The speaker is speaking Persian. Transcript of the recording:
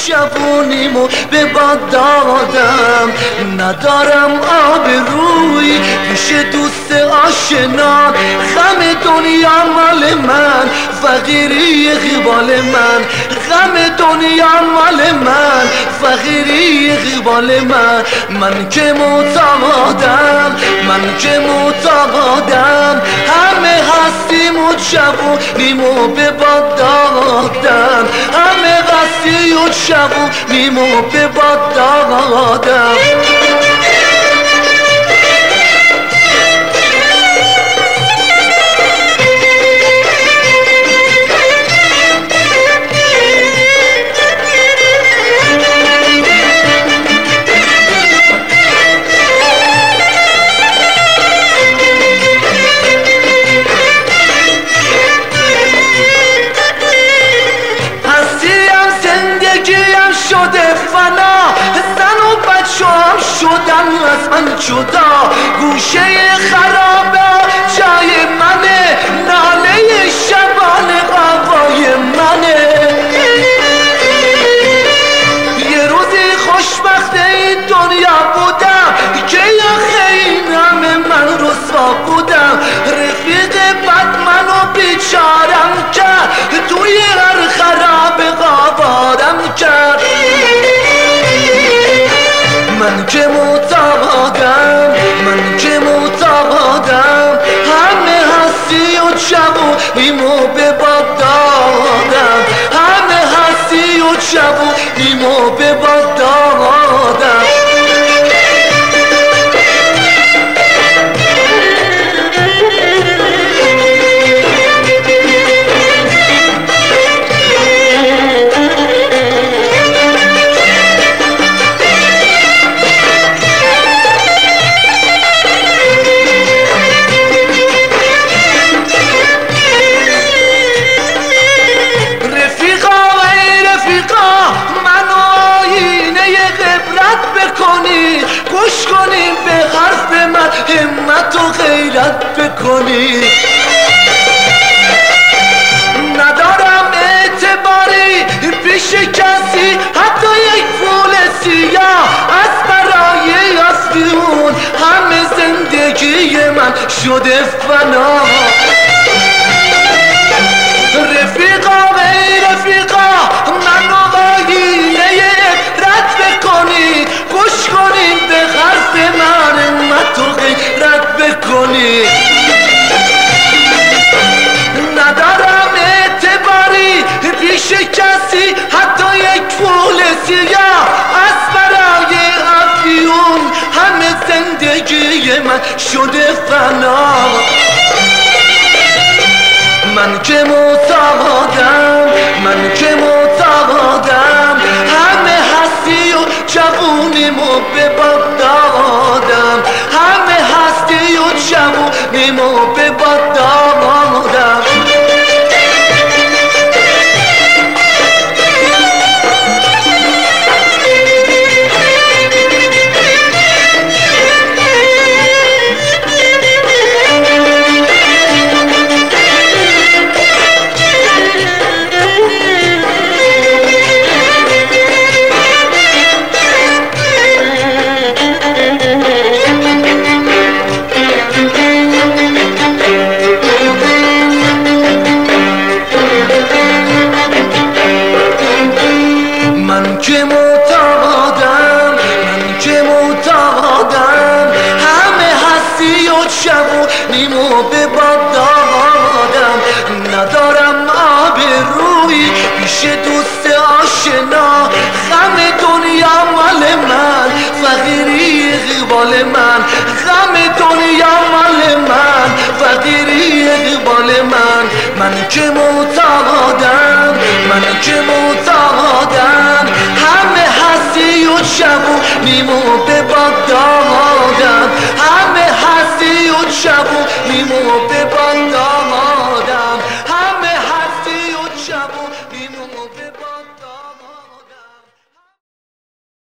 جوونیمو به باد دادم. ندارم آبرویی پیش دوست آشنا، غم دنیا مال من، فقیری قبال من. غم دنیا مال من، فقیری قبال من. من که معتقدم، من که معتقدم همه هستیم و جوونیمو به باد دادم. همه هستی و جوونیمو به باد دادم. شده فنا، زن و بچه هم شدن از من جدا. گوشه خرابه جای منه، ناله شبانه هوای منه. یه روزی خوشبخت این دنیا بودم که آخه این همه من رسوا بودم. رفیق بد منو بیچارم کرد، توی هر خرابه قوارم کرد. من که معتقدم، من که معتقدم همه هستی و جوونیمو به باد دادم. همه هستی و جوونیمو به باد دادم. گوش کنیم به حرف من، همت و غیرت بکنی. ندارم اعتباری پیش کسی، حتی یک پول سیاه از برای افیون. همه زندگی من شده فنا. رفیقا و رفیقا منو آینه عبرت بکنید. گوش کنید به حرف من، همت و غیرت بکنید. ندارم اعتباری پیش کسی، حتی یک پول سیاه از برای افیون. همه زندگی من شده فنا. من که معتقدم، من که معتقدم همه هستی و جوونیمو به باد دادم. همه هستی و جوونیمو به باد دادم. من که معتقدم، من که معتقدم همه هستی و جوونیمو به باد دادم. ندارم آبرویی پیش دوست آشنا، غم دنیا مال من، فقیری قبال من. غم دنیا مال من، فقیری قبال من. من که معتقدم، من که معتقدم همه هستی و جوونیمو به باد دادم. همه هستی و جوونیمو به باد دادم.